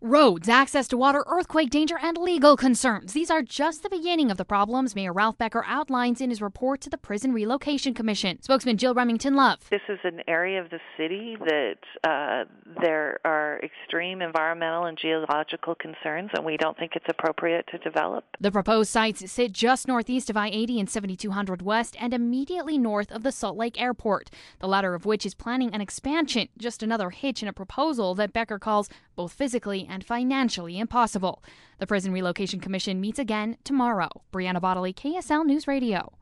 Roads, access to water, earthquake danger, and legal concerns. These are just the beginning of the problems Mayor Ralph Becker outlines in his report to the Prison Relocation Commission. Spokesman Jill Remington Love. This is an area of the city that there are extreme environmental and geological concerns, and we don't think it's appropriate to develop. The proposed sites sit just northeast of I-80 and 7200 West and immediately north of the Salt Lake Airport, the latter of which is planning an expansion, just another hitch in a proposal that Becker calls both physically and financially impossible. The Prison Relocation Commission meets again tomorrow. Brianna Bodley, KSL News Radio.